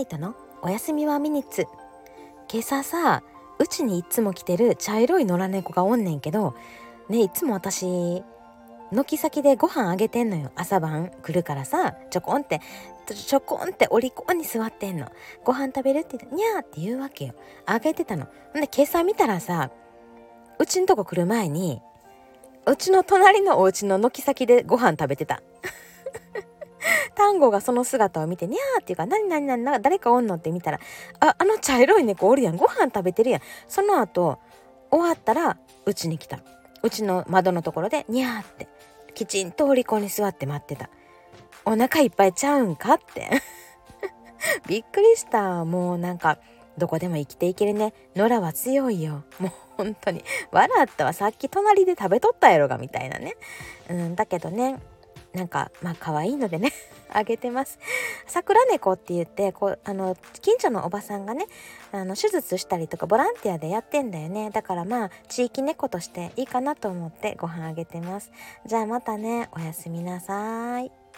たの？おやすみはミニッツ。今朝さ、うちにいつも来てる茶色い野良猫がおんねんけどね、いつも私軒先でご飯あげてんのよ。朝晩来るからさ、ちょこんってお利口に座ってんの。ご飯食べるって言ってにゃーって言うわけよ。あげてたの。で今朝見たらさ、うちんとこ来る前にうちの隣のお家の軒先でご飯食べてた。タンゴがその姿を見てにゃーっていうか、何誰かおんのって見たら、あの茶色い猫おるやん、ご飯食べてるやん。その後終わったらうちに来た。うちの窓のところでにゃーってきちんとお利口に座って待ってた。お腹いっぱいちゃうんかってびっくりした。もうなんかどこでも生きていけるね。野良は強いよ。もう本当に笑ったわ。さっき隣で食べとったやろがみたいなね。だけどね、なんかまあ可愛いのでねあげてます。桜猫って言って近所のおばさんがね手術したりとかボランティアでやってんだよね。だからまあ地域猫としていいかなと思ってご飯あげてます。じゃあまたね、おやすみなさい。